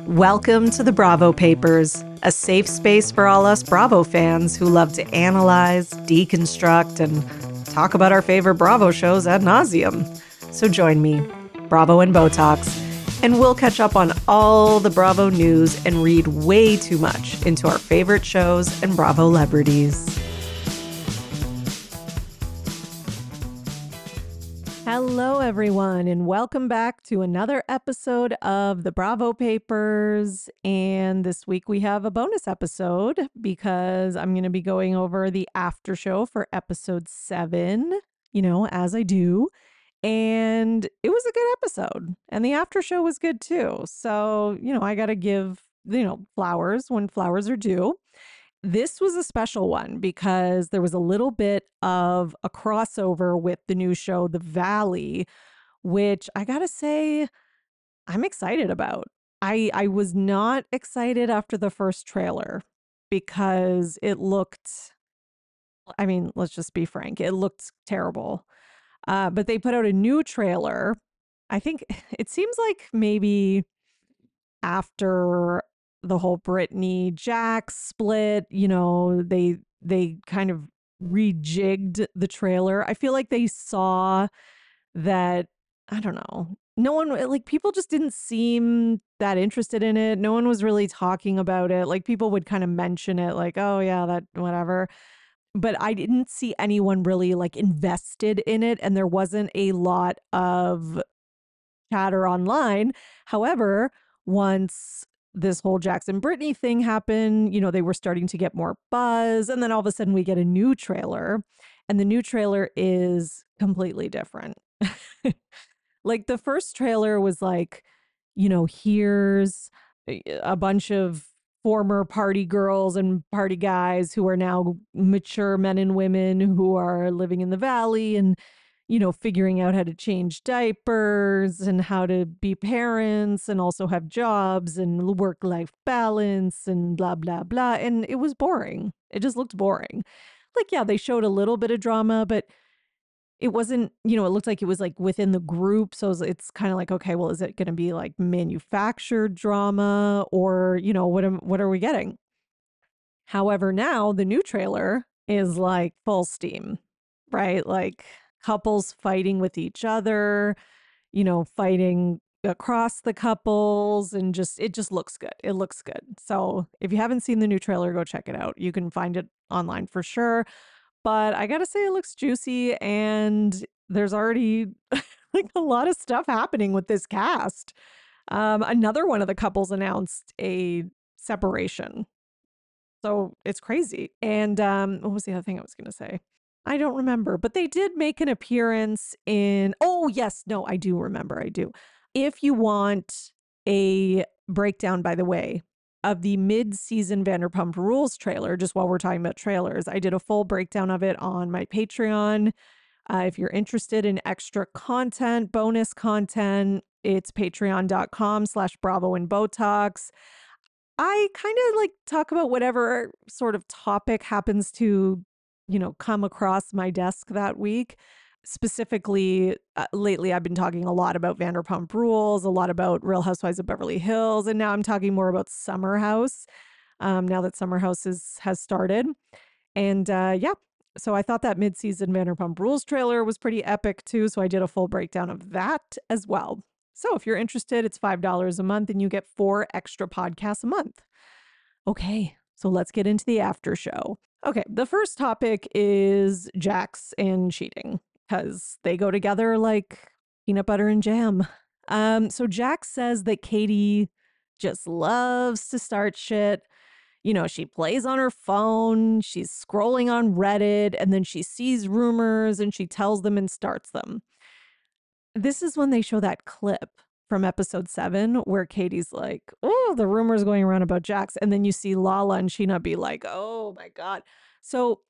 Welcome to the Bravo Papers, a safe space for all us Bravo fans who love to analyze, deconstruct, and talk about our favorite Bravo shows ad nauseum. So join me, Bravo and Botox, and we'll catch up on all the Bravo news and read way too much into our favorite shows and Bravo celebrities. Hello, everyone, and welcome back to another episode of the Bravo Papers. And this week we have a bonus episode because I'm going to be going over the after show for episode 7, as I do. And it was a good episode, and the after show was good too. So, I got to give, flowers when flowers are due. This was a special one because there was a little bit of a crossover with the new show, The Valley, which I gotta say, I'm excited about. I was not excited after the first trailer because it looked, let's just be frank, it looked terrible. But they put out a new trailer. I think it seems like maybe after the whole Brittany Jax split, they kind of rejigged the trailer. I feel like they saw that, I don't know. No one, like, people just didn't seem that interested in it. No one was really talking about it. Like, people would kind of mention it, like, oh yeah, that whatever. But I didn't see anyone really like invested in it, and there wasn't a lot of chatter online. However, once this whole Jackson Brittany thing happened, they were starting to get more buzz. And then all of a sudden we get a new trailer, and the new trailer is completely different. Like, the first trailer was like, here's a bunch of former party girls and party guys who are now mature men and women who are living in the valley and figuring out how to change diapers and how to be parents and also have jobs and work-life balance and blah, blah, blah. And it was boring. It just looked boring. Like, yeah, they showed a little bit of drama, but it wasn't, it looked like it was like within the group. So it's kind of like, okay, well, is it going to be like manufactured drama or, what are we getting? However, now the new trailer is like full steam, right? Like, couples fighting with each other, fighting across the couples, and it just looks good. It looks good. So if you haven't seen the new trailer, go check it out. You can find it online for sure. But I gotta say, it looks juicy, and there's already like a lot of stuff happening with this cast. Another one of the couples announced a separation. So it's crazy. And what was the other thing I was gonna say? I don't remember, but they did make an appearance in, oh, yes, no, I do remember. I do. If you want a breakdown, by the way, of the mid-season Vanderpump Rules trailer, just while we're talking about trailers, I did a full breakdown of it on my Patreon. If you're interested in extra content, bonus content, it's patreon.com/Bravo and Botox. I kind of like talk about whatever sort of topic happens to, come across my desk that week. Specifically, lately, I've been talking a lot about Vanderpump Rules, a lot about Real Housewives of Beverly Hills, and now I'm talking more about Summer House. Now that Summer House has started, and yeah, so I thought that mid-season Vanderpump Rules trailer was pretty epic too. So I did a full breakdown of that as well. So if you're interested, it's $5 a month and you get 4 extra podcasts a month. Okay, so let's get into the after show. Okay, the first topic is Jax and cheating because they go together like peanut butter and jam. So Jax says that Katie just loves to start shit. She plays on her phone, she's scrolling on Reddit, and then she sees rumors and she tells them and starts them. This is when they show that clip from episode 7 where Katie's like, oh, the rumors going around about Jax. And then you see Lala and Sheena be like, oh my God. So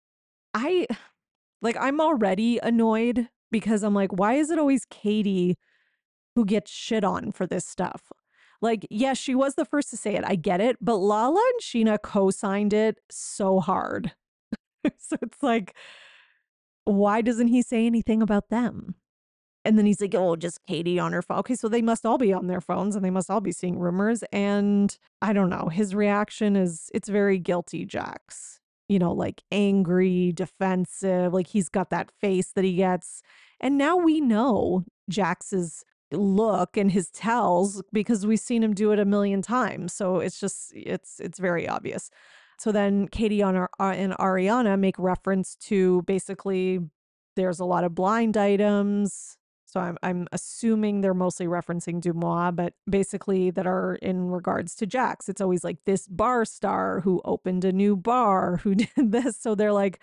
I'm already annoyed because I'm like, why is it always Katie who gets shit on for this stuff? Like, yes, she was the first to say it. I get it. But Lala and Sheena co-signed it so hard. So it's like, why doesn't he say anything about them? And then he's like, oh, just Katie on her phone. Okay, so they must all be on their phones and they must all be seeing rumors. And I don't know. His reaction is it's very guilty, Jax. Like angry, defensive, like he's got that face that he gets. And now we know Jax's look and his tells because we've seen him do it a million times. So it's very obvious. So then Katie and Ariana make reference to basically there's a lot of blind items. So I'm assuming they're mostly referencing Dumois, but basically that are in regards to Jax. It's always like this bar star who opened a new bar, who did this. So they're like,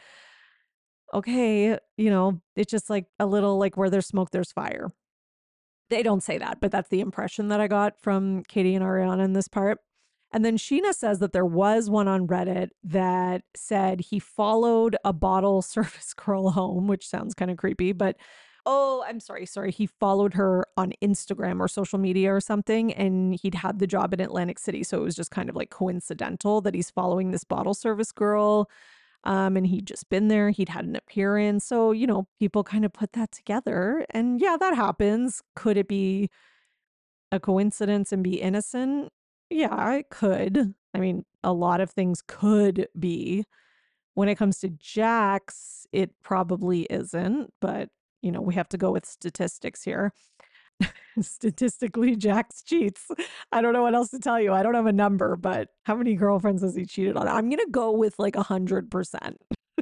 okay, it's just like a little like where there's smoke, there's fire. They don't say that, but that's the impression that I got from Katie and Ariana in this part. And then Sheena says that there was one on Reddit that said he followed a bottle service girl home, which sounds kind of creepy, but oh, I'm sorry. He followed her on Instagram or social media or something, and he'd had the job in Atlantic City. So it was just kind of like coincidental that he's following this bottle service girl. And he'd just been there, he'd had an appearance. So, people kind of put that together. And yeah, that happens. Could it be a coincidence and be innocent? Yeah, it could. I mean, a lot of things could be. When it comes to Jax, it probably isn't, but we have to go with statistics here. Statistically, Jax cheats. I don't know what else to tell you. I don't have a number, but how many girlfriends has he cheated on? I'm gonna go with like 100%.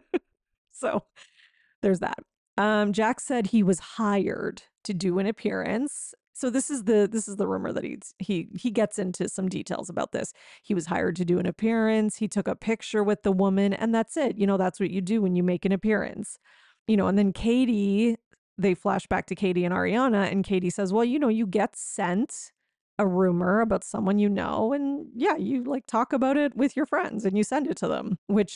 So there's that. Jax said he was hired to do an appearance. So this is the rumor that he gets into some details about this. He was hired to do an appearance. He took a picture with the woman, and that's it. That's what you do when you make an appearance. And then they flash back to Katie and Ariana, and Katie says, well, you get sent a rumor about someone and yeah, you like talk about it with your friends and you send it to them, which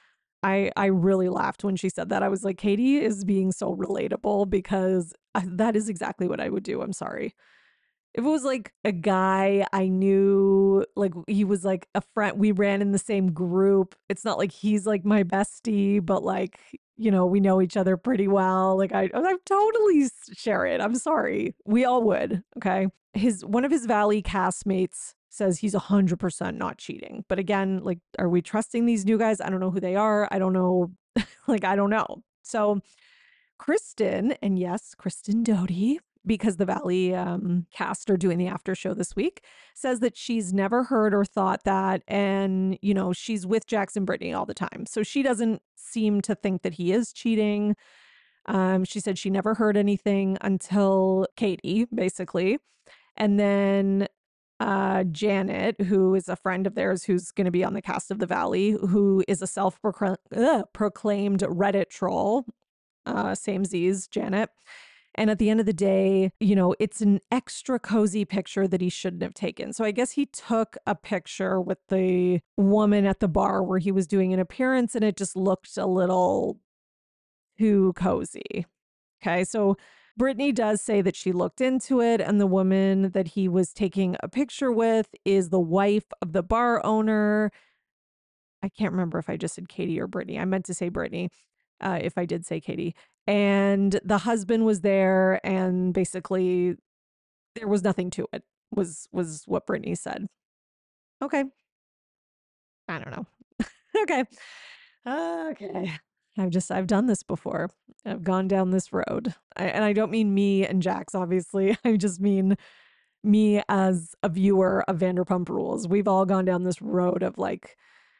I really laughed when she said that. I was like, Katie is being so relatable because that is exactly what I would do. I'm sorry. If it was like a guy I knew, like he was like a friend, we ran in the same group. It's not like he's like my bestie, but like, we know each other pretty well. Like I totally share it. I'm sorry. We all would. Okay. One of his Valley castmates says he's 100% not cheating. But again, like, are we trusting these new guys? I don't know who they are. I don't know. Like, I don't know. So Kristen, and yes, Kristen Doty, because the Valley cast are doing the after show this week, says that she's never heard or thought that. And, she's with Jax and Brittany all the time. So she doesn't seem to think that he is cheating. She said she never heard anything until Katie, basically. And then Janet, who is a friend of theirs who's going to be on the cast of The Valley, who is a self-proclaimed Reddit troll, same Z's, Janet. And at the end of the day, it's an extra cozy picture that he shouldn't have taken. So I guess he took a picture with the woman at the bar where he was doing an appearance and it just looked a little too cozy. Okay, so Brittany does say that she looked into it, and the woman that he was taking a picture with is the wife of the bar owner. I can't remember if I just said Katie or Brittany. I meant to say Brittany, if I did say Katie. And the husband was there, and basically there was nothing to it, was what Brittany said. Okay. I don't know. Okay. Okay. I've done this before. I've gone down this road. And I don't mean me and Jax, obviously. I just mean me as a viewer of Vanderpump Rules. We've all gone down this road of like,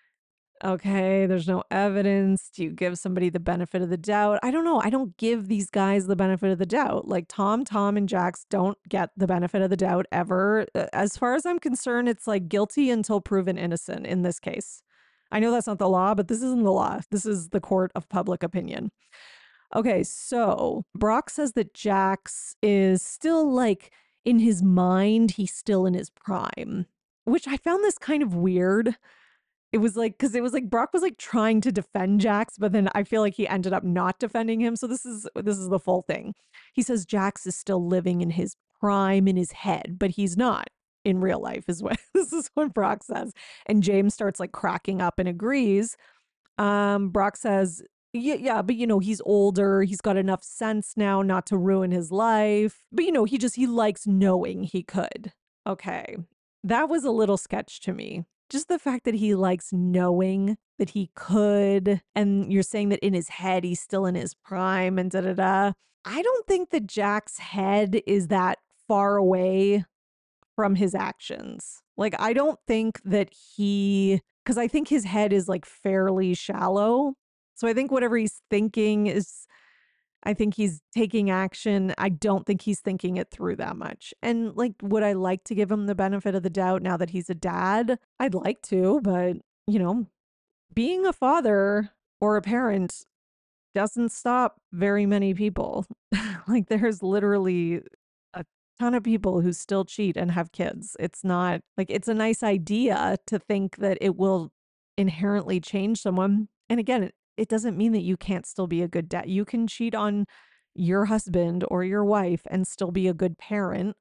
okay, there's no evidence. Do you give somebody the benefit of the doubt? I don't know. I don't give these guys the benefit of the doubt. Like Tom, and Jax don't get the benefit of the doubt ever. As far as I'm concerned, it's like guilty until proven innocent in this case. I know that's not the law, but this isn't the law. This is the court of public opinion. Okay, so Brock says that Jax is still like in his mind, he's still in his prime, which I found this kind of weird. It was like, because it was like Brock was like trying to defend Jax, but then I feel like he ended up not defending him. So this is the full thing. He says Jax is still living in his prime in his head, but he's not in real life is what this is what Brock says. And James starts like cracking up and agrees. Brock says, Yeah, but he's older. He's got enough sense now not to ruin his life. But he likes knowing he could. Okay. That was a little sketch to me. Just the fact that he likes knowing that he could, and you're saying that in his head he's still in his prime and da da da. I don't think that Jack's head is that far away from his actions. Like, I don't think that because I think his head is like fairly shallow. So I think whatever he's thinking is, I think he's taking action. I don't think he's thinking it through that much. And like, would I like to give him the benefit of the doubt now that he's a dad? I'd like to, but you know, being a father or a parent doesn't stop very many people. Like, there's literally a ton of people who still cheat and have kids. It's not like it's a nice idea to think that it will inherently change someone. And again, it doesn't mean that you can't still be a good dad. You can cheat on your husband or your wife and still be a good parent.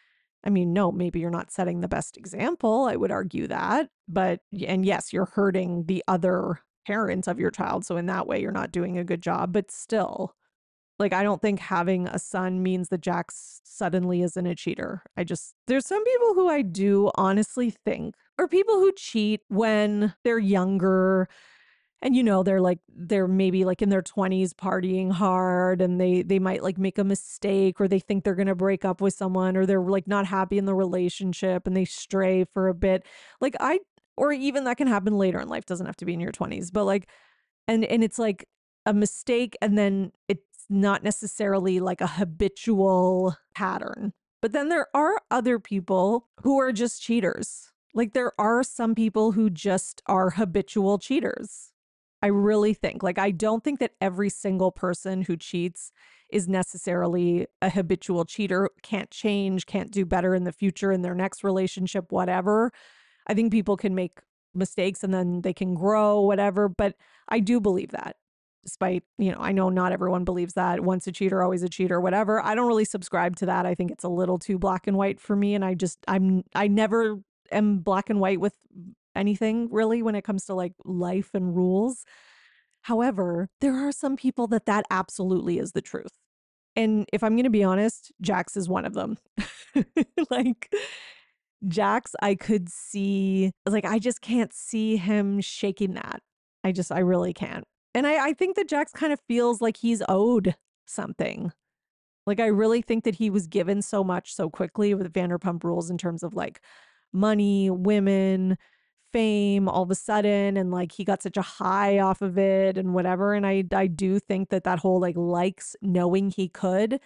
I mean, no, maybe you're not setting the best example. I would argue that. But, and yes, you're hurting the other parent of your child. So in that way, you're not doing a good job. But still, like, I don't think having a son means that Jax suddenly isn't a cheater. There's some people who I do honestly think are people who cheat when they're younger and they're maybe like in their 20s partying hard, and they might like make a mistake, or they think they're going to break up with someone, or they're like not happy in the relationship and they stray for a bit. Like, or even that can happen later in life, doesn't have to be in your 20s, but like, and it's like a mistake, and then it's not necessarily like a habitual pattern. But then there are other people who are just cheaters. Like, there are some people who just are habitual cheaters. I really think, like, I don't think that every single person who cheats is necessarily a habitual cheater, can't change, can't do better in the future, in their next relationship, whatever. I think people can make mistakes and then they can grow, whatever. But I do believe that, despite, I know not everyone believes that. Once a cheater, always a cheater, whatever. I don't really subscribe to that. I think it's a little too black and white for me. And I never am black and white with anything really when it comes to like life and rules. However, there are some people that absolutely is the truth. And if I'm going to be honest, Jax is one of them. Like, Jax, I could see, like, I just can't see him shaking that. I really can't. And I think that Jax kind of feels like he's owed something. Like, I really think that he was given so much so quickly with Vanderpump Rules in terms of like money, women, fame all of a sudden. And like, he got such a high off of it and whatever. And I do think that whole like likes knowing he could,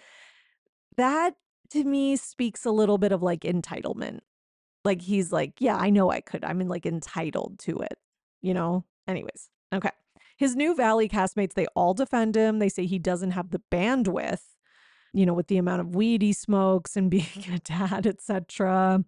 that to me speaks a little bit of like entitlement. Like, he's like, yeah, I know I could. I'm like entitled to it, you know? Anyways, okay. His new Valley castmates, they all defend him. They say he doesn't have the bandwidth, with the amount of weed he smokes and being a dad, etc.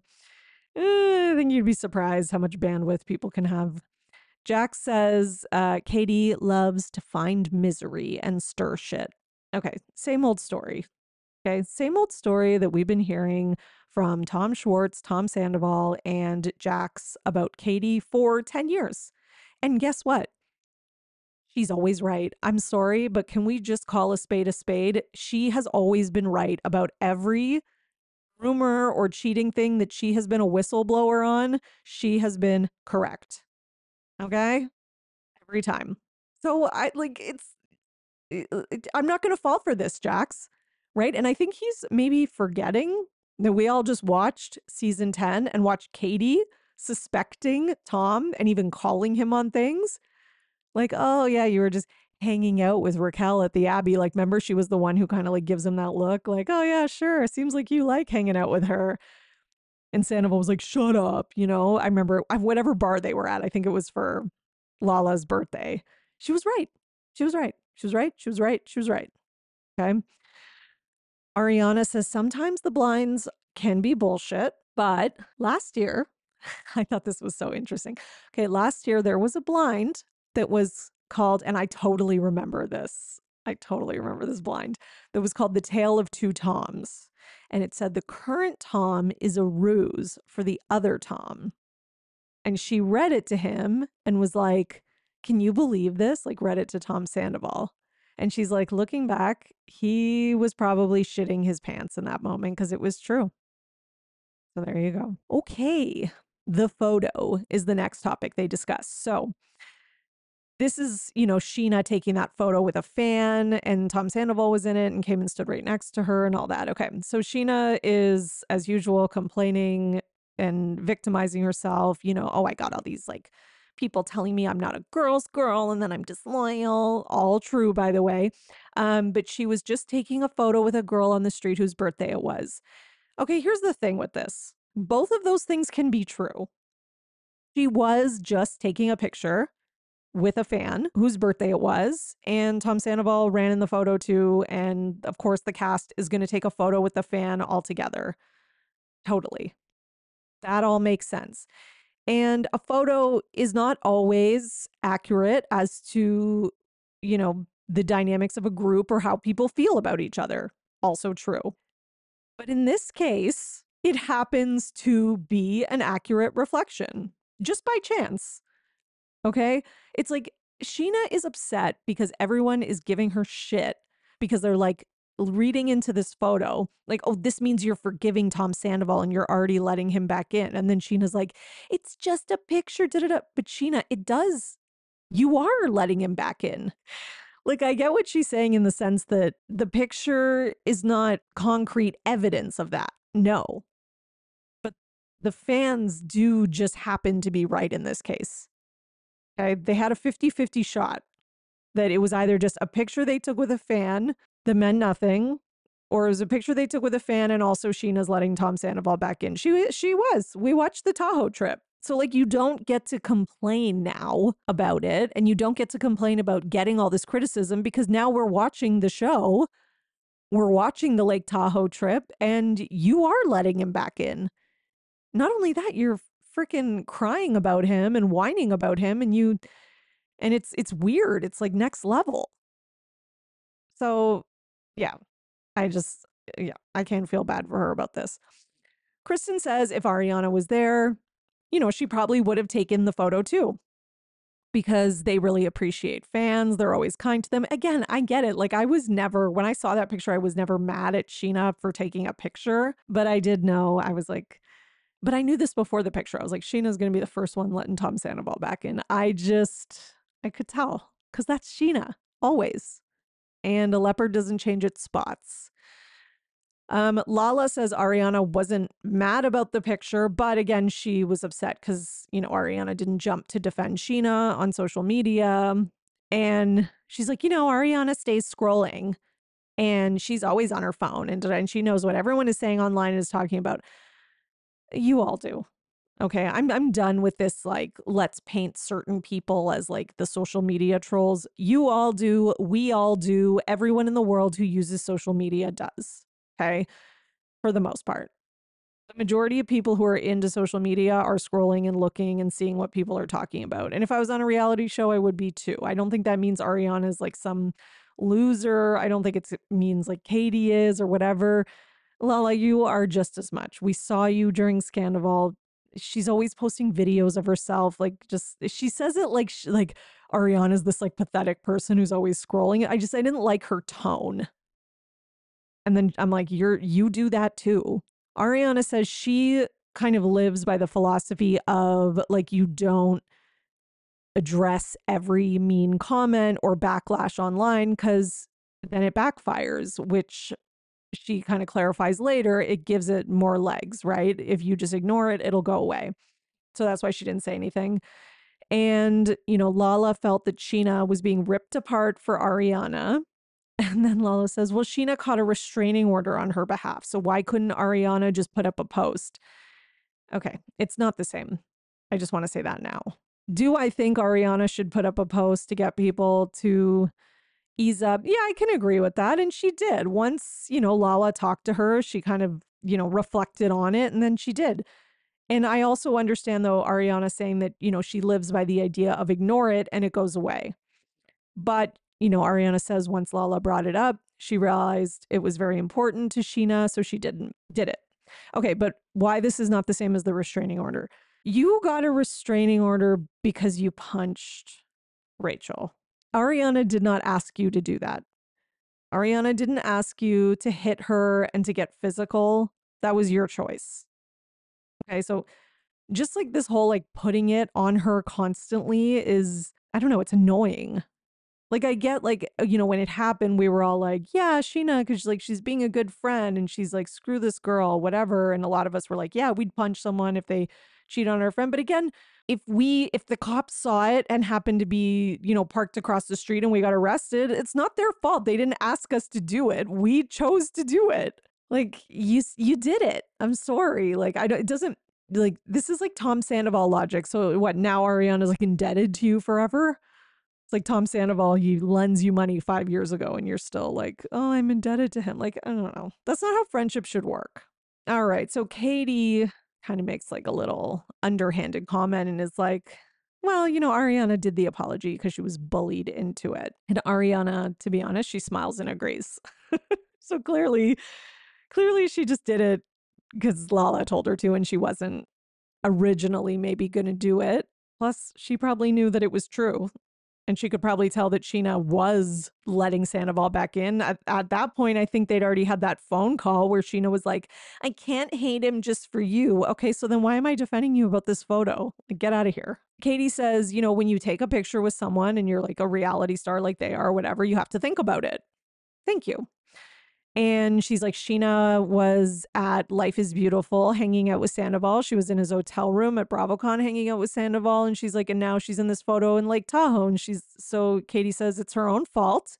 I think you'd be surprised how much bandwidth people can have. Jack says Katie loves to find misery and stir shit. Okay, same old story. Okay, same old story that we've been hearing from Tom Schwartz, Tom Sandoval, and Jax about Katie for 10 years. And guess what? She's always right. I'm sorry, but can we just call a spade a spade? She has always been right about every rumor or cheating thing that she has been a whistleblower on. She has been correct. Okay? Every time. So I'm not going to fall for this, Jax. Right? And I think he's maybe forgetting that we all just watched season 10 and watched Katie suspecting Tom and even calling him on things. Like, oh, yeah, you were just hanging out with Raquel at the Abbey. Like, remember, she was the one who kind of like gives him that look like, oh, yeah, sure. Seems like you like hanging out with her. And Sandoval was like, shut up. I remember whatever bar they were at. I think it was for Lala's birthday. She was right. She was right. She was right. She was right. She was right. Okay. Ariana says sometimes the blinds can be bullshit, but last year, I thought this was so interesting. Okay, last year there was a blind that was called, and I totally remember this. I totally remember this blind that was called The Tale of Two Toms. And it said the current Tom is a ruse for the other Tom. And she read it to him and was like, can you believe this? Like, read it to Tom Sandoval. And she's like, looking back, he was probably shitting his pants in that moment because it was true. So there you go. Okay. The photo is the next topic they discuss. So this is, Sheena taking that photo with a fan, and Tom Sandoval was in it and came and stood right next to her and all that. Okay. So Sheena is, as usual, complaining and victimizing herself. Oh, I got all these like people telling me I'm not a girl's girl and then I'm disloyal. All true, by the way. But she was just taking a photo with a girl on the street whose birthday it was. Okay, here's the thing with this. Both of those things can be true. She was just taking a picture with a fan whose birthday it was, and Tom Sandoval ran in the photo too. And of course, the cast is going to take a photo with the fan all together. Totally. That all makes sense. And a photo is not always accurate as to, the dynamics of a group or how people feel about each other. Also true. But in this case, it happens to be an accurate reflection just by chance. Okay. It's like Sheena is upset because everyone is giving her shit because they're like reading into this photo, like, oh, this means you're forgiving Tom Sandoval and you're already letting him back in. And then Sheena's like, it's just a picture. Da, da, da. But Sheena, it does. You are letting him back in. Like, I get what she's saying in the sense that the picture is not concrete evidence of that. No. But the fans do just happen to be right in this case. Okay. They had a 50-50 shot that it was either just a picture they took with a fan that meant nothing, or it was a picture they took with a fan and also Sheena's letting Tom Sandoval back in. She was. We watched the Tahoe trip. So, like, you don't get to complain now about it, and you don't get to complain about getting all this criticism because now we're watching the show. We're watching the Lake Tahoe trip, and you are letting him back in. Not only that, you're freaking crying about him and whining about him, and it's weird. It's like next level. So, yeah, I can't feel bad for her about this. Kristen says if Ariana was there, she probably would have taken the photo too because they really appreciate fans. They're always kind to them. Again, I get it. Like, when I saw that picture, I was never mad at Sheena for taking a picture, but I did know, I was like, but I knew this before the picture. I was like, Sheena's going to be the first one letting Tom Sandoval back in. I could tell because that's Sheena always. And a leopard doesn't change its spots. Lala says Ariana wasn't mad about the picture, but again, she was upset because, Ariana didn't jump to defend Sheena on social media. And she's like, Ariana stays scrolling and she's always on her phone and she knows what everyone is saying online and is talking about. You all do. Okay, I'm done with this, like, let's paint certain people as like the social media trolls. You all do, we all do, everyone in the world who uses social media does. Okay, for the most part. The majority of people who are into social media are scrolling and looking and seeing what people are talking about. And if I was on a reality show, I would be too. I don't think that means Ariana is like some loser. I don't think it means like Katie is or whatever. Lala, you are just as much. We saw you during Scandival. She's always posting videos of herself. Like, just, she says it like, like Ariana's this like pathetic person who's always scrolling. I didn't like her tone. And then I'm like, you do that too. Ariana says she kind of lives by the philosophy of like, you don't address every mean comment or backlash online because then it backfires, which she kind of clarifies later, it gives it more legs, right? If you just ignore it, it'll go away. So that's why she didn't say anything. And, Lala felt that Sheena was being ripped apart for Ariana. And then Lala says, well, Sheena caught a restraining order on her behalf. So why couldn't Ariana just put up a post? Okay, it's not the same. I just want to say that now. Do I think Ariana should put up a post to get people to ease up? Yeah, I can agree with that. And she did. Once, Lala talked to her, she kind of, reflected on it and then she did. And I also understand, though, Ariana saying that, she lives by the idea of ignore it and it goes away. But, Ariana says once Lala brought it up, she realized it was very important to Sheena, so she did it. Okay, but why this is not the same as the restraining order? You got a restraining order because you punched Rachel. Ariana did not ask you to do that. Ariana didn't ask you to hit her and to get physical. That was your choice. Okay, so just like this whole like putting it on her constantly is, I don't know, it's annoying. Like I get like, when it happened, we were all like, yeah, Sheena, because like she's being a good friend and she's like, screw this girl, whatever. And a lot of us were like, yeah, we'd punch someone if they cheat on our friend. But again, if the cops saw it and happened to be, parked across the street and we got arrested, it's not their fault. They didn't ask us to do it. We chose to do it. Like you did it. I'm sorry. Like I don't, it doesn't like this is like Tom Sandoval logic. So what now Ariana's like indebted to you forever? It's like Tom Sandoval, he lends you money 5 years ago and you're still like, oh, I'm indebted to him. Like, I don't know. That's not how friendship should work. All right. So Katie kind of makes like a little underhanded comment and is like, well, Ariana did the apology because she was bullied into it. And Ariana, to be honest, she smiles and agrees. So clearly she just did it because Lala told her to and she wasn't originally maybe going to do it. Plus, she probably knew that it was true. And she could probably tell that Sheena was letting Sandoval back in. At that point, I think they'd already had that phone call where Sheena was like, I can't hate him just for you. Okay, so then why am I defending you about this photo? Like, get out of here. Katie says, when you take a picture with someone and you're like a reality star like they are, or whatever, you have to think about it. Thank you. And she's like, Sheena was at Life is Beautiful hanging out with Sandoval. She was in his hotel room at BravoCon hanging out with Sandoval. And she's like, and now she's in this photo in Lake Tahoe. And so Katie says it's her own fault.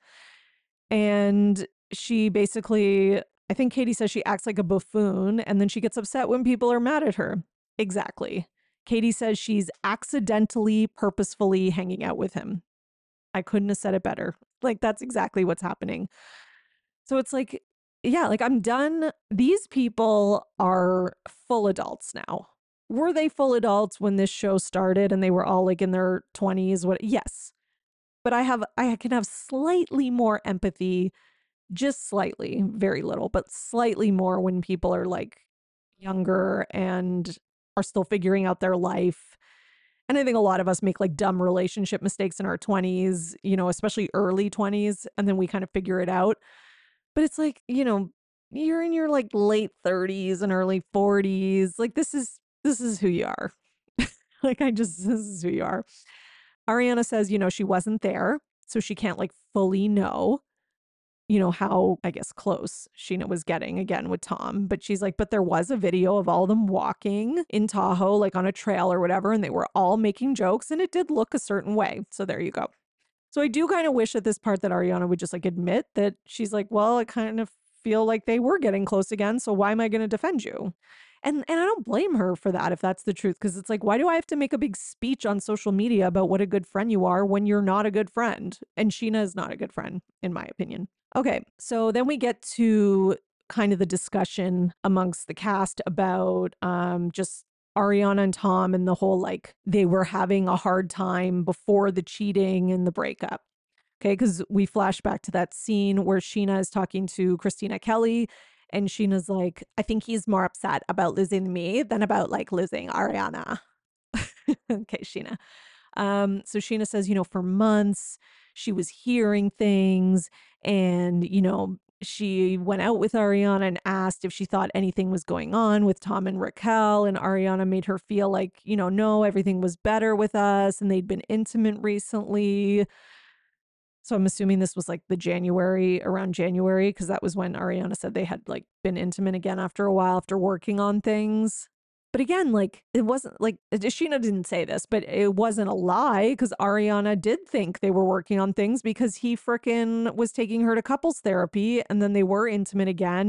And she basically, I think Katie says she acts like a buffoon. And then she gets upset when people are mad at her. Exactly. Katie says she's accidentally, purposefully hanging out with him. I couldn't have said it better. Like, that's exactly what's happening. So it's like, yeah, like I'm done. These people are full adults now. Were they full adults when this show started and they were all like in their 20s? What? Yes. But I can have slightly more empathy, just slightly, very little, but slightly more when people are like younger and are still figuring out their life. And I think a lot of us make like dumb relationship mistakes in our 20s, especially early 20s, and then we kind of figure it out. But it's like, you're in your like late 30s and early 40s. Like this is who you are. This is who you are. Ariana says, she wasn't there, so she can't like fully know, how I guess close Sheena was getting again with Tom. But she's like, but there was a video of all of them walking in Tahoe, like on a trail or whatever, and they were all making jokes and it did look a certain way. So there you go. So I do kind of wish at this part that Ariana would just like admit that she's like, well, I kind of feel like they were getting close again. So why am I going to defend you? And I don't blame her for that if that's the truth. Cause it's like, why do I have to make a big speech on social media about what a good friend you are when you're not a good friend? And Sheena is not a good friend, in my opinion. Okay. So then we get to kind of the discussion amongst the cast about just Ariana and Tom and the whole like they were having a hard time before the cheating and the breakup. Okay, because we flash back to that scene where Sheena is talking to Christina Kelly, and Sheena's like, I think he's more upset about losing me than about like losing Ariana. Okay, Sheena. So Sheena says, for months she was hearing things and, she went out with Ariana and asked if she thought anything was going on with Tom and Raquel. And Ariana made her feel like, no, everything was better with us and they'd been intimate recently. So I'm assuming this was like around January, because that was when Ariana said they had like been intimate again after a while after working on things. But again, like it wasn't like Sheena didn't say this, but it wasn't a lie because Ariana did think they were working on things because he frickin' was taking her to couples therapy and then they were intimate again.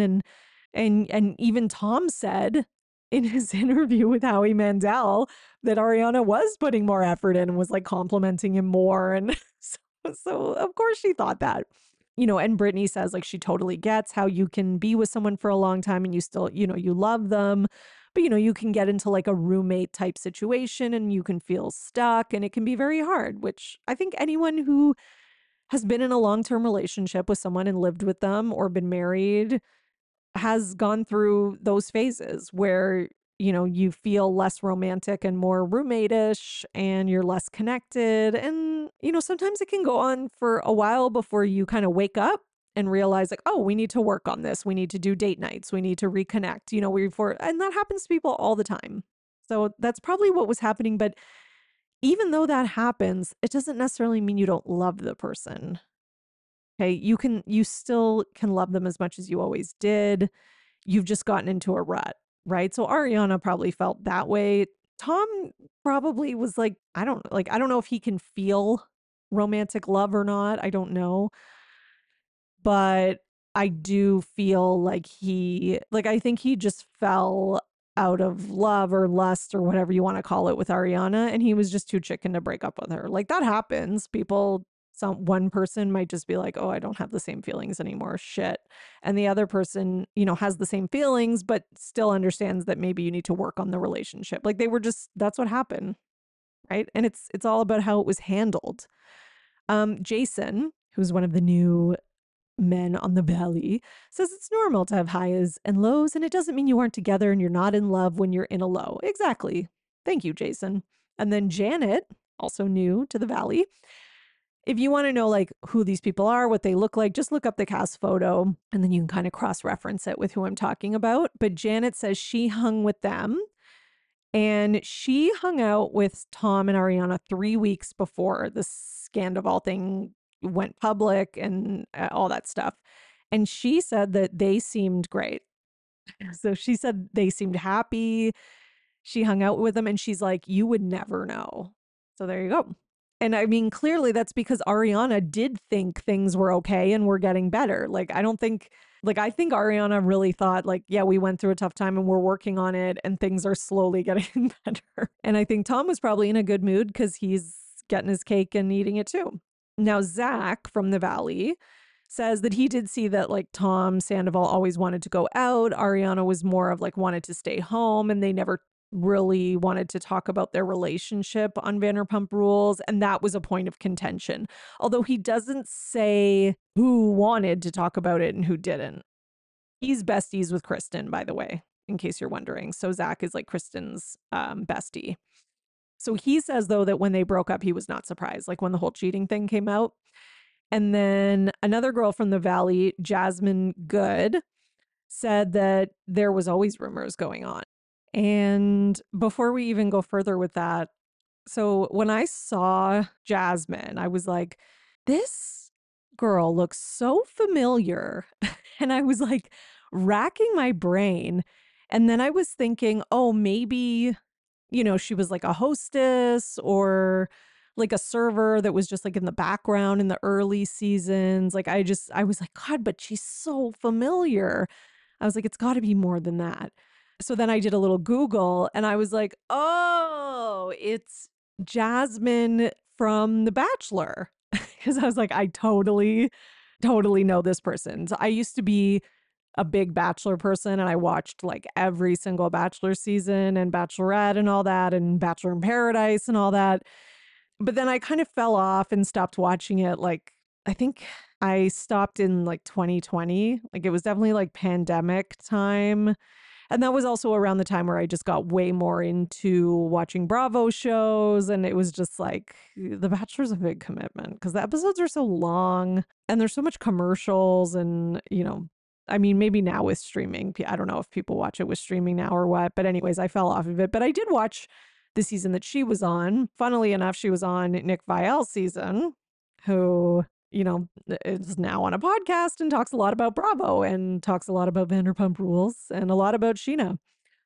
And even Tom said in his interview with Howie Mandel that Ariana was putting more effort in and was like complimenting him more. And so of course she thought that. And Brittany says like she totally gets how you can be with someone for a long time and you still, you love them. But, you can get into like a roommate type situation and you can feel stuck and it can be very hard, which I think anyone who has been in a long-term relationship with someone and lived with them or been married has gone through those phases where you feel less romantic and more roommate-ish and you're less connected. And, sometimes it can go on for a while before you kind of wake up and realize like, oh, we need to work on this. We need to do date nights. We need to reconnect, and that happens to people all the time. So that's probably what was happening. But even though that happens, it doesn't necessarily mean you don't love the person. Okay. You still can love them as much as you always did. You've just gotten into a rut, right? So Ariana probably felt that way. Tom probably was like, I don't know if he can feel romantic love or not. I don't know. But I do feel like I think he just fell out of love or lust or whatever you want to call it with Ariana. And he was just too chicken to break up with her. Like that happens. One person might just be like, oh, I don't have the same feelings anymore. Shit. And the other person, has the same feelings, but still understands that maybe you need to work on the relationship. Like that's what happened. Right. And it's all about how it was handled. Jason, who's one of the new men on the valley, says it's normal to have highs and lows, and it doesn't mean you aren't together and you're not in love when you're in a low. Exactly. Thank you, Jason. And then Janet, also new to the valley. If you want to know like who these people are, what they look like, just look up the cast photo and then you can kind of cross-reference it with who I'm talking about. But Janet says she hung with them and she hung out with Tom and Ariana 3 weeks before the Scandival thing went public and all that stuff. And she said that they seemed great. So she said they seemed happy. She hung out with them and she's like, you would never know. So there you go. And I mean, clearly that's because Ariana did think things were okay and were getting better. I think Ariana really thought like, yeah, we went through a tough time and we're working on it and things are slowly getting better. And I think Tom was probably in a good mood because he's getting his cake and eating it too. Now, Zach from the Valley says that he did see that like Tom Sandoval always wanted to go out. Ariana was more of like wanted to stay home and they never really wanted to talk about their relationship on Vanderpump Rules. And that was a point of contention. Although he doesn't say who wanted to talk about it and who didn't. He's besties with Kristen, by the way, in case you're wondering. So Zach is like Kristen's bestie. So he says, though, that when they broke up, he was not surprised, like when the whole cheating thing came out. And then another girl from the Valley, Jasmine Good, said that there was always rumors going on. And before we even go further with that, so when I saw Jasmine, I was like, this girl looks so familiar. And I was like racking my brain. And then I was thinking, oh, maybe, she was like a hostess or like a server that was just like in the background in the early seasons. I was like, God, but she's so familiar. I was like, it's got to be more than that. So then I did a little Google and I was like, oh, it's Jasmine from The Bachelor. Because I was like, I totally, totally know this person. So I used to be a big Bachelor person and I watched like every single Bachelor season and Bachelorette and all that and Bachelor in Paradise and all that. But then I kind of fell off and stopped watching it. Like, I think I stopped in like 2020. Like, it was definitely like pandemic time. And that was also around the time where I just got way more into watching Bravo shows. And it was just like, The Bachelor's a big commitment because the episodes are so long and there's so much commercials. And, I mean, maybe now with streaming, I don't know if people watch it with streaming now or what. But, anyways, I fell off of it. But I did watch the season that she was on. Funnily enough, she was on Nick Viall's season, who is now on a podcast and talks a lot about Bravo and talks a lot about Vanderpump Rules and a lot about Sheena.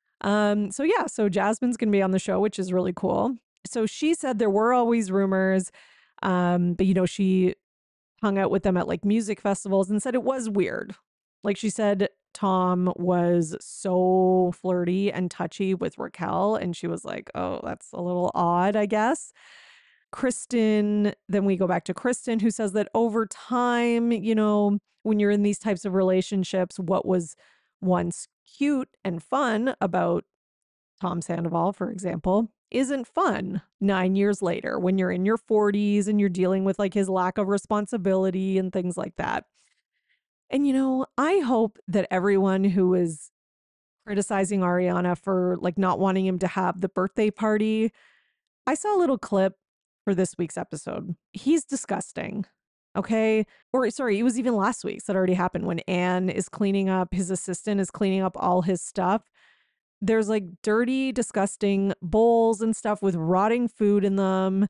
So Jasmine's going to be on the show, which is really cool. So she said there were always rumors, but she hung out with them at like music festivals and said it was weird. Like she said, Tom was so flirty and touchy with Raquel, and she was like, oh, that's a little odd, I guess. Kristen, then we go back to Kristen, who says that over time, when you're in these types of relationships, what was once cute and fun about Tom Sandoval, for example, isn't fun 9 years later when you're in your 40s and you're dealing with like his lack of responsibility and things like that. And, I hope that everyone who is criticizing Ariana for like not wanting him to have the birthday party. I saw a little clip for this week's episode. He's disgusting. Okay. Or sorry, it was even last week's that already happened when Anne is cleaning up, his assistant is cleaning up all his stuff. There's like dirty, disgusting bowls and stuff with rotting food in them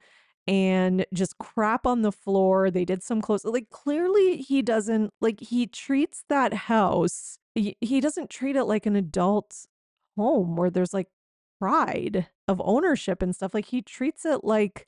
and just crap on the floor. They did some clothes. Like clearly he doesn't like he treats that house. He doesn't treat it like an adult home where there's like pride of ownership and stuff. Like he treats it like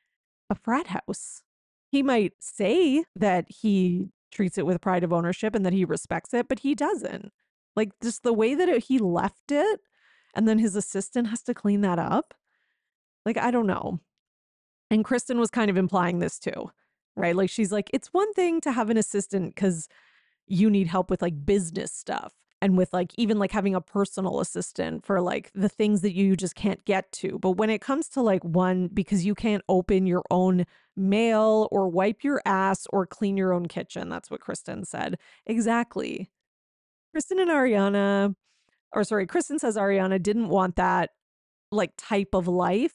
a frat house. He might say that he treats it with pride of ownership and that he respects it, but he doesn't. Like just the way that he left it and then his assistant has to clean that up. Like, I don't know. And Kristen was kind of implying this too, right? Like, she's like, it's one thing to have an assistant because you need help with like business stuff and with like even like having a personal assistant for like the things that you just can't get to. But when it comes to like one, because you can't open your own mail or wipe your ass or clean your own kitchen, that's what Kristen said. Exactly. Kristen and Ariana, or sorry, Kristen says Ariana didn't want that like type of life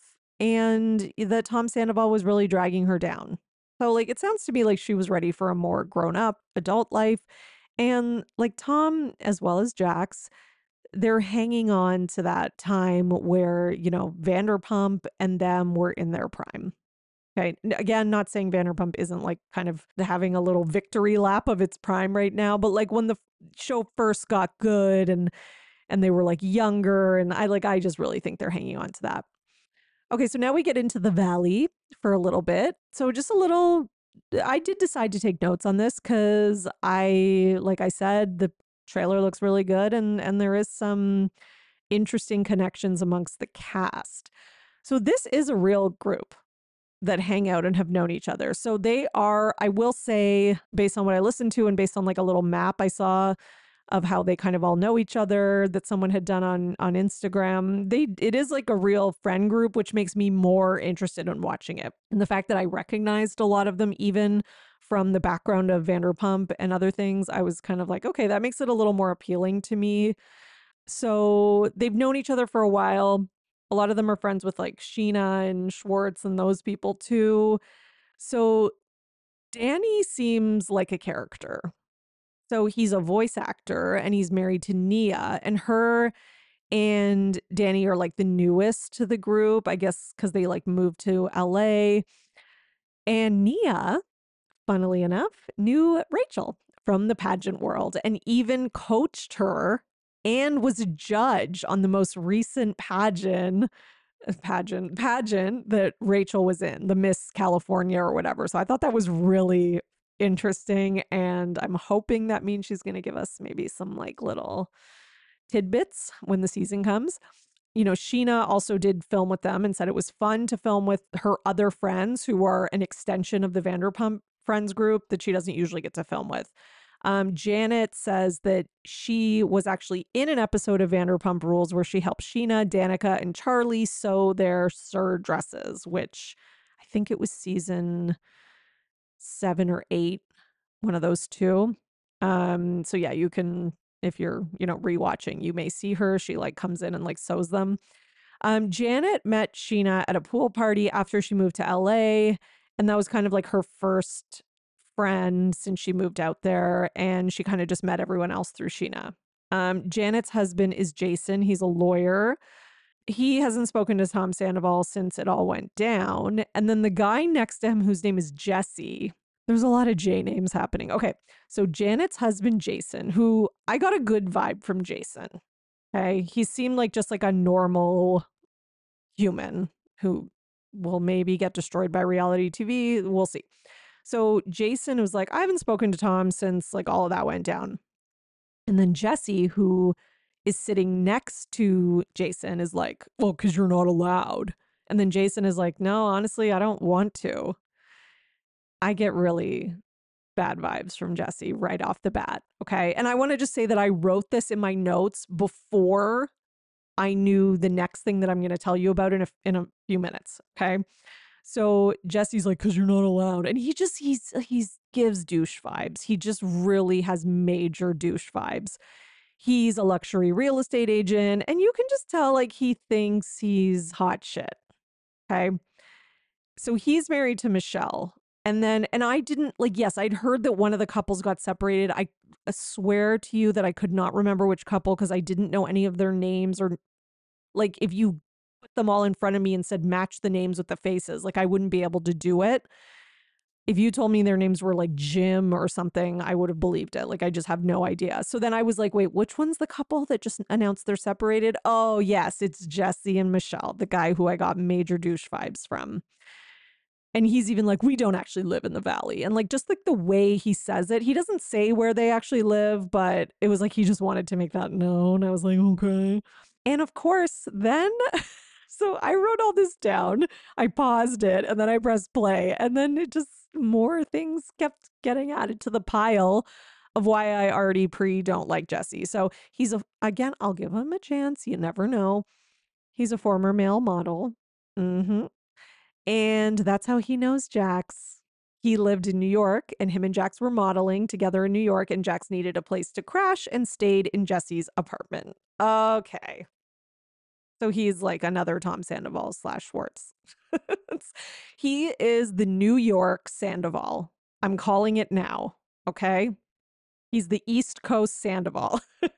and that Tom Sandoval was really dragging her down. So like it sounds to me like she was ready for a more grown up adult life. And like Tom as well as Jax, they're hanging on to that time where, you know, Vanderpump and them were in their prime. Okay. Again, not saying Vanderpump isn't like kind of having a little victory lap of its prime right now, but like when the show first got good and they were like younger and I just really think they're hanging on to that. Okay, so now we get into the valley for a little bit. So just a little I did decide to take notes on this cuz like I said the trailer looks really good and there is some interesting connections amongst the cast. So this is a real group that hang out and have known each other. So they are, I will say, based on what I listened to and based on like a little map I saw of how they kind of all know each other that someone had done on Instagram. It is like a real friend group, which makes me more interested in watching it. And the fact that I recognized a lot of them even from the background of Vanderpump and other things, I was kind of like, okay, that makes it a little more appealing to me. So they've known each other for a while. A lot of them are friends with like Sheena and Schwartz and those people too. So Danny seems like a character. So he's a voice actor and he's married to Nia, and her and Danny are like the newest to the group, I guess, because they like moved to LA. And Nia, funnily enough, knew Rachel from the pageant world and even coached her and was a judge on the most recent pageant that Rachel was in, the Miss California or whatever. So I thought that was really interesting. And I'm hoping that means she's going to give us maybe some like little tidbits when the season comes. You know, Sheena also did film with them and said it was fun to film with her other friends who are an extension of the Vanderpump friends group that she doesn't usually get to film with. Janet says that she was actually in an episode of Vanderpump Rules where she helped Sheena, Danica, and Charlie sew their SUR dresses, which I think it was season 7 or 8, one of those two. So yeah, you can, if you're, you know, rewatching, you may see her. She like comes in and like sews them. Janet met Sheena at a pool party after she moved to LA. And that was kind of like her first friend since she moved out there. And she kind of just met everyone else through Sheena. Janet's husband is Jason. He's a lawyer. He hasn't spoken to Tom Sandoval since it all went down. And then the guy next to him, whose name is Jesse, there's a lot of J names happening. Okay. So Janet's husband, Jason, who I got a good vibe from Jason. Okay. He seemed like just like a normal human who will maybe get destroyed by reality TV. We'll see. So Jason was like, I haven't spoken to Tom since like all of that went down. And then Jesse, who is sitting next to Jason, is like, well, because you're not allowed. And then Jason is like, no, honestly, I don't want to. I get really bad vibes from Jesse right off the bat. Okay. And I want to just say that I wrote this in my notes before I knew the next thing that I'm going to tell you about in a few minutes. Okay. So Jesse's like, because you're not allowed. And he's gives douche vibes. He just really has major douche vibes. He's a luxury real estate agent, and you can just tell like he thinks he's hot shit. Okay. So he's married to Michelle. And I didn't like, yes, I'd heard that one of the couples got separated. I swear to you that I could not remember which couple because I didn't know any of their names, or like if you put them all in front of me and said match the names with the faces, like I wouldn't be able to do it. If you told me their names were like Jim or something, I would have believed it. Like I just have no idea. So then I was like, wait, which one's the couple that just announced they're separated? Oh, yes, it's Jesse and Michelle, the guy who I got major douche vibes from. And he's even like, we don't actually live in the valley. And like, just like the way he says it, he doesn't say where they actually live, but it was like he just wanted to make that known. I was like, okay. And of course, then, so I wrote all this down. I paused it and then I pressed play. And then it just, more things kept getting added to the pile of why I already don't like Jesse. So he's again, I'll give him a chance. You never know. He's a former male model. Mm-hmm. And that's how he knows Jax. He lived in New York, and him and Jax were modeling together in New York, and Jax needed a place to crash and stayed in Jesse's apartment. Okay. So he's like another Tom Sandoval / Schwartz. He is the New York Sandoval. I'm calling it now. Okay. He's the East Coast Sandoval.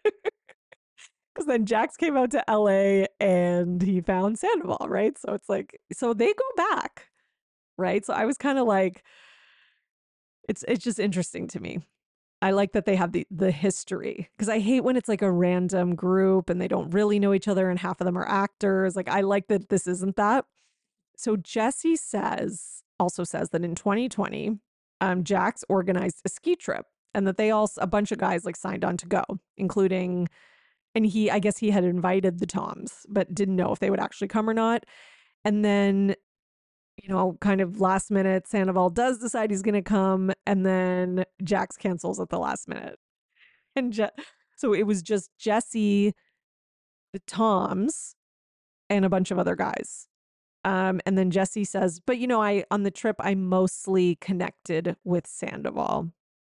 Because then Jax came out to LA and he found Sandoval, right? So it's like, so they go back, right? So I was kind of like, it's just interesting to me. I like that they have the history, because I hate when it's like a random group and they don't really know each other and half of them are actors. Like I like that this isn't that. So Jesse also says that in 2020, Jax organized a ski trip and that a bunch of guys like signed on to go, including, and I guess he had invited the Toms, but didn't know if they would actually come or not. And then, kind of last minute, Sandoval does decide he's going to come, and then Jax cancels at the last minute. And so it was just Jesse, the Toms, and a bunch of other guys. And then Jesse says, but on the trip, I mostly connected with Sandoval.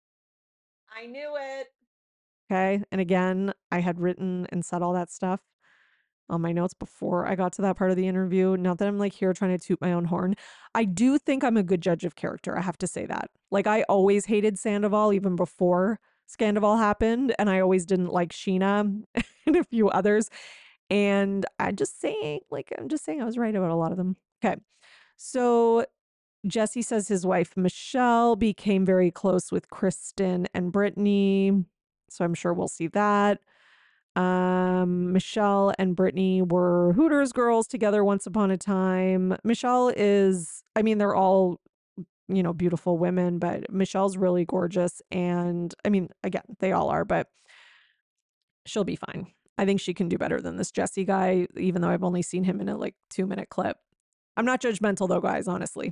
I knew it. Okay. And again, I had written and said all that stuff on my notes before I got to that part of the interview. Not that I'm like here trying to toot my own horn. I do think I'm a good judge of character. I have to say that. Like I always hated Sandoval even before Scandoval happened. And I always didn't like Sheena and a few others. And I'm just saying I was right about a lot of them. Okay. So Jesse says his wife, Michelle, became very close with Kristen and Brittany. So I'm sure we'll see that. Michelle and Brittany were Hooters girls together once upon a time. Michelle they're all, beautiful women, but Michelle's really gorgeous. And again, they all are, but she'll be fine. I think she can do better than this Jesse guy, even though I've only seen him in a 2-minute clip. I'm not judgmental though, guys, honestly.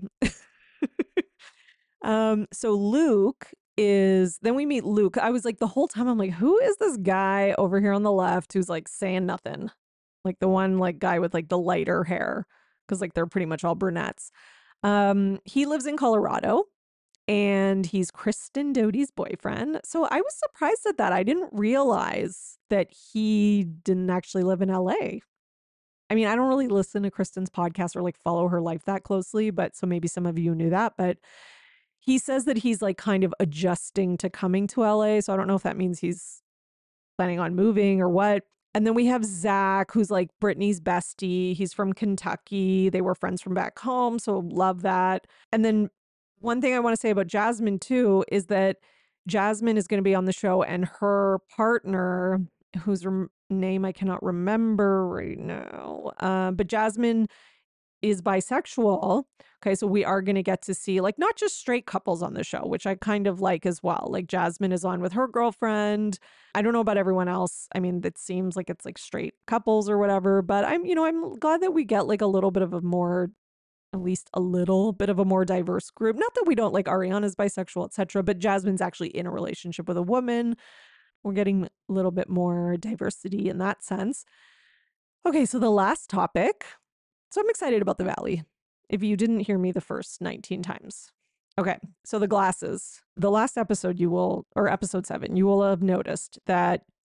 So then we meet Luke. I was like, the whole time I'm like, who is this guy over here on the left who's like saying nothing? Like the one guy with the lighter hair, because they're pretty much all brunettes. He lives in Colorado and he's Kristen Doute's boyfriend. So I was surprised at that. I didn't realize that he didn't actually live in LA. I don't really listen to Kristen's podcast or follow her life that closely, but so maybe some of you knew that, but he says that he's kind of adjusting to coming to LA. So I don't know if that means he's planning on moving or what. And then we have Zach, who's Brittany's bestie. He's from Kentucky. They were friends from back home. So love that. And then one thing I want to say about Jasmine too is that Jasmine is going to be on the show, and her partner, whose name I cannot remember right now, but Jasmine is bisexual. Okay, so we are going to get to see not just straight couples on the show, which I kind of like as well. Jasmine is on with her girlfriend. I don't know about everyone else. It seems like it's straight couples or whatever, but I'm glad that we get a little bit of a more, at least a little bit of a more diverse group. Not that we don't like Ariana's bisexual, etc., but Jasmine's actually in a relationship with a woman. We're getting a little bit more diversity in that sense. Okay, so the last topic. So I'm excited about the Valley, if you didn't hear me the first 19 times. Okay, so the glasses. The last episode or episode 7, you will have noticed that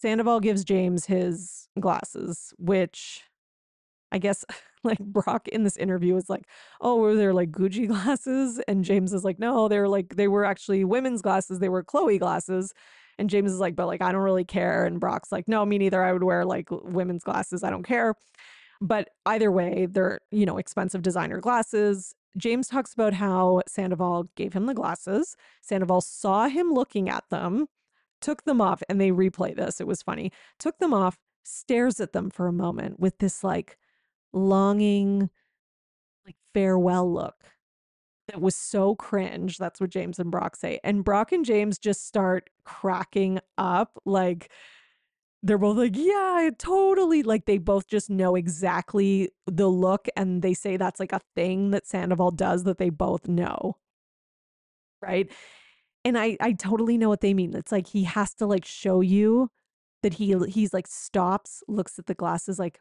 Sandoval gives James his glasses, which I guess like Brock in this interview is like, oh, were there like Gucci glasses? And James is like, no, they were actually women's glasses. They were Chloe glasses. And James is like, but like, I don't really care. And Brock's like, no, me neither. I would wear like women's glasses. I don't care. But either way, they're, expensive designer glasses. James talks about how Sandoval gave him the glasses. Sandoval saw him looking at them, took them off, and they replay this. It was funny. Took them off, stares at them for a moment with this like longing, like farewell look that was so cringe. That's what James and Brock say. And Brock and James just start cracking up. Like, they're both like, yeah, totally. Like, they both just know exactly the look. And they say that's like a thing that Sandoval does that they both know. Right. And I totally know what they mean. It's like he has to like show you that he's like stops, looks at the glasses like,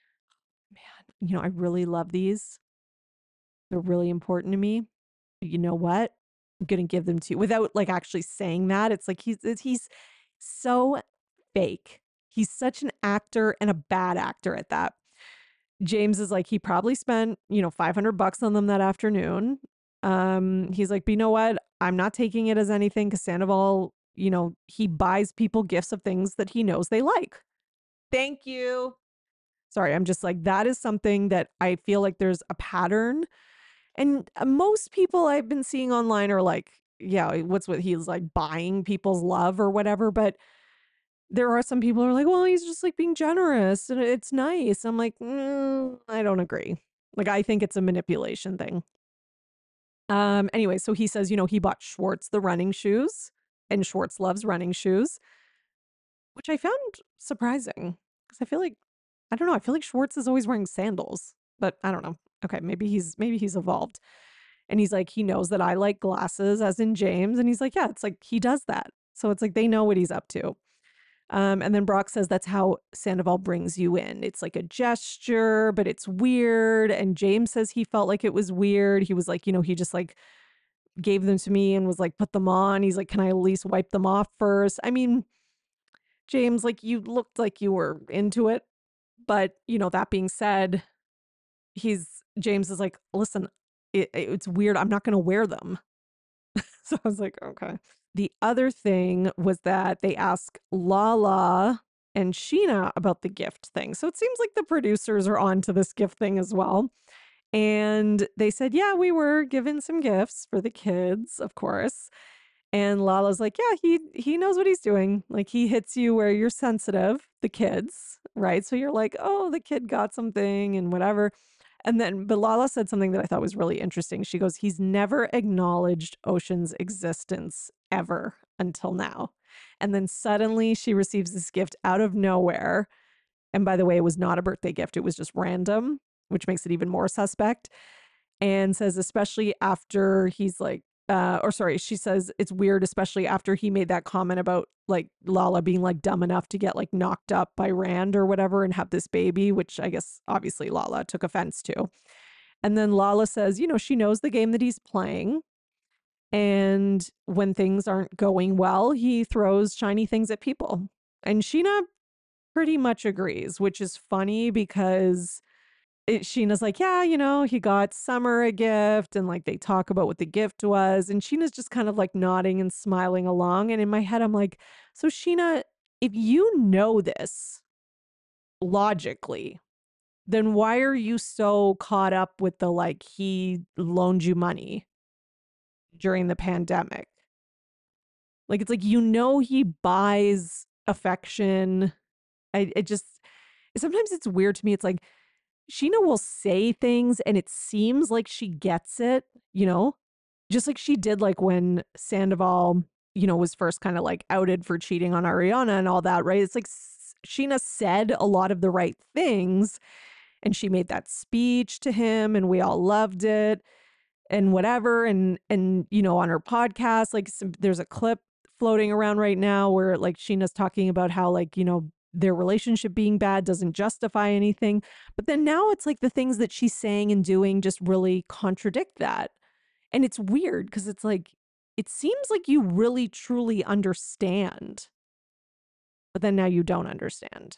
man, I really love these. They're really important to me. You know what? I'm gonna give them to you without like actually saying that. It's like he's so fake. He's such an actor and a bad actor at that. James is like, he probably spent, $500 on them that afternoon. He's like, but you know what? I'm not taking it as anything because Sandoval, he buys people gifts of things that he knows they like. Thank you. Sorry, I'm just like, that is something that I feel like there's a pattern. And most people I've been seeing online are like, yeah, what's what he's like buying people's love or whatever. But there are some people who are like, well, he's just like being generous and it's nice. I'm like, I don't agree. Like, I think it's a manipulation thing. Anyway, so he says, he bought Schwartz the running shoes, and Schwartz loves running shoes, which I found surprising because I feel like, I don't know, I feel like Schwartz is always wearing sandals, but I don't know. Okay, maybe he's evolved. And he's like, he knows that I like glasses, as in James. And he's like, yeah, it's like he does that. So it's like they know what he's up to. And then Brock says that's how Sandoval brings you in. It's like a gesture, but it's weird. And James says he felt like it was weird. He was like, he just like gave them to me and was like, put them on. He's like, can I at least wipe them off first? I mean, James, like you looked like you were into it. But, that being said, James is like, listen, it's weird. I'm not going to wear them. So I was like, okay. The other thing was that they asked Lala and Sheena about the gift thing. So it seems like the producers are on to this gift thing as well. And they said, yeah, we were given some gifts for the kids, of course. And Lala's like, yeah, he knows what he's doing. Like he hits you where you're sensitive, the kids, right? So you're like, oh, the kid got something and whatever. And then, but Lala said something that I thought was really interesting. She goes, he's never acknowledged Ocean's existence ever until now. And then suddenly she receives this gift out of nowhere. And by the way, it was not a birthday gift, it was just random, which makes it even more suspect. And says, especially after he's like, she says it's weird, especially after he made that comment about like Lala being like dumb enough to get like knocked up by Rand or whatever and have this baby, which I guess obviously Lala took offense to. And then Lala says, she knows the game that he's playing. And when things aren't going well, he throws shiny things at people. And Sheena pretty much agrees, which is funny because Sheena's like, yeah, he got Summer a gift and like they talk about what the gift was. And Sheena's just kind of like nodding and smiling along. And in my head, I'm like, so Sheena, if you know this logically, then why are you so caught up with the like he loaned you money during the pandemic? Like, it's like, he buys affection. It just, sometimes it's weird to me. It's like, Sheena will say things and it seems like she gets it, just like she did like when Sandoval, was first kind of like outed for cheating on Ariana and all that, right? It's like Sheena said a lot of the right things and she made that speech to him and we all loved it and whatever. And on her podcast, like there's a clip floating around right now where like Sheena's talking about how like, their relationship being bad doesn't justify anything. But then now it's like the things that she's saying and doing just really contradict that. And it's weird because it's like, it seems like you really truly understand but then now you don't understand.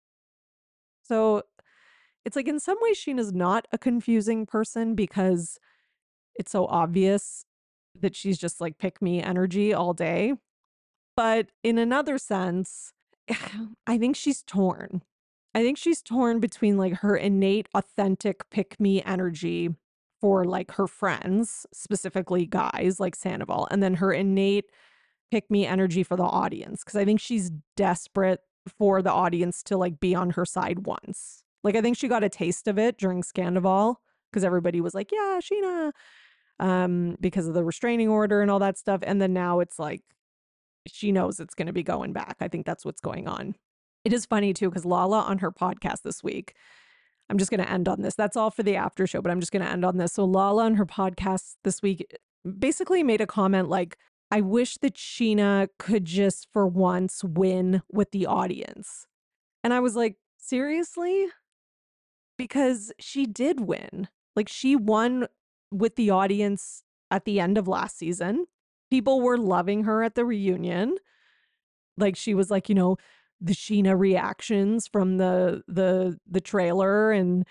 So it's like in some ways Scheana's not a confusing person because it's so obvious that she's just like pick me energy all day. But in another sense, I think she's torn. I think she's torn between like her innate, authentic pick me energy for like her friends, specifically guys like Sandoval, and then her innate pick me energy for the audience. Cause I think she's desperate for the audience to like be on her side once. Like I think she got a taste of it during Scandival because everybody was like, yeah, Scheana, because of the restraining order and all that stuff. And then now it's like, she knows it's going to be going back. I think that's what's going on. It is funny too, because Lala on her podcast this week, I'm just going to end on this. That's all for the after show, but I'm just going to end on this. So Lala on her podcast this week basically made a comment like, I wish that Scheana could just for once win with the audience. And I was like, seriously? Because she did win. Like she won with the audience at the end of last season. People were loving her at the reunion. Like she was like, you know, the Scheana reactions from the trailer and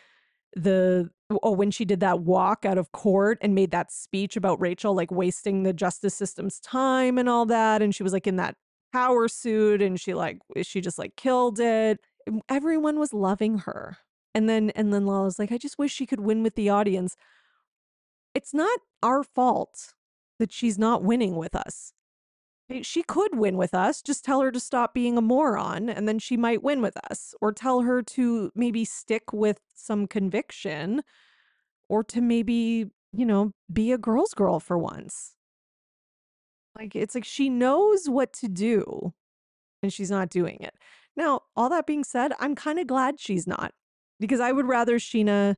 when she did that walk out of court and made that speech about Rachel like wasting the justice system's time and all that, and she was like in that power suit and she just like killed it. Everyone was loving her. And then Lala's like, I just wish she could win with the audience. It's not our fault that she's not winning with us. She could win with us. Just tell her to stop being a moron and then she might win with us. Or tell her to maybe stick with some conviction or to maybe, you know, be a girl's girl for once. Like, it's like she knows what to do and she's not doing it. Now, all that being said, I'm kind of glad she's not because I would rather Scheana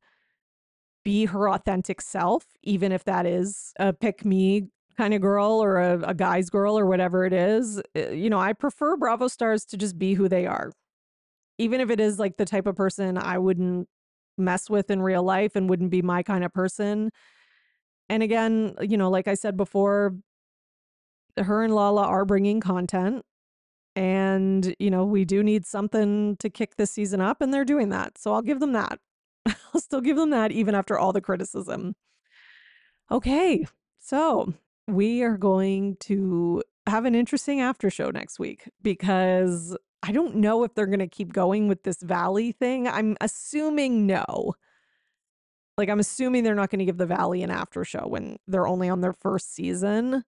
be her authentic self, even if that is a pick me kind of girl or a guy's girl or whatever it is. You know, I prefer Bravo stars to just be who they are. Even if it is like the type of person I wouldn't mess with in real life and wouldn't be my kind of person. And again, you know, like I said before, her and Lala are bringing content. And, you know, we do need something to kick this season up and they're doing that. So I'll give them that. I'll still give them that even after all the criticism. Okay, so we are going to have an interesting after show next week because I don't know if they're going to keep going with this Valley thing. I'm assuming no. Like, I'm assuming they're not going to give the Valley an after show when they're only on their first season.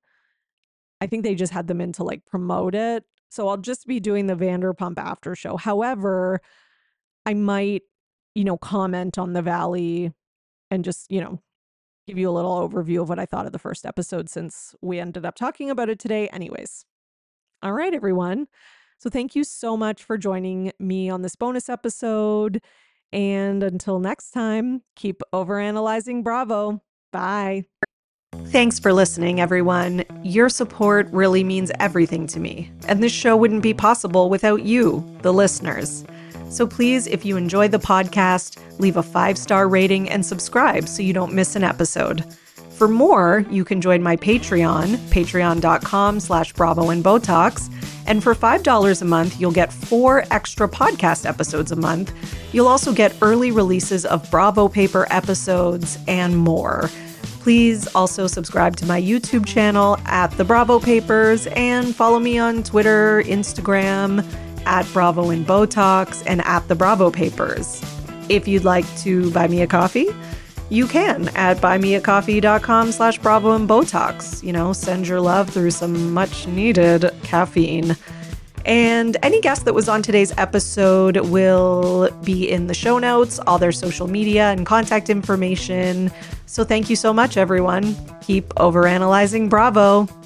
I think they just had them in to like promote it. So I'll just be doing the Vanderpump after show. However, I might, you know, comment on the Valley and just, you know, give you a little overview of what I thought of the first episode since we ended up talking about it today anyways. All right, everyone. So thank you so much for joining me on this bonus episode. And until next time, keep overanalyzing Bravo. Bye. Thanks for listening, everyone. Your support really means everything to me. And this show wouldn't be possible without you, the listeners. So please, if you enjoyed the podcast, leave a 5-star rating and subscribe so you don't miss an episode. For more, you can join my Patreon, patreon.com/BravoandBotox. And for $5 a month, you'll get 4 extra podcast episodes a month. You'll also get early releases of Bravo Paper episodes and more. Please also subscribe to my YouTube channel at The Bravo Papers and follow me on Twitter, Instagram, at Bravo and Botox and at The Bravo Papers. If you'd like to buy me a coffee, you can at buymeacoffee.com/Bravo and Botox. You know, send your love through some much needed caffeine. And any guest that was on today's episode will be in the show notes, all their social media and contact information. So thank you so much, everyone. Keep overanalyzing Bravo.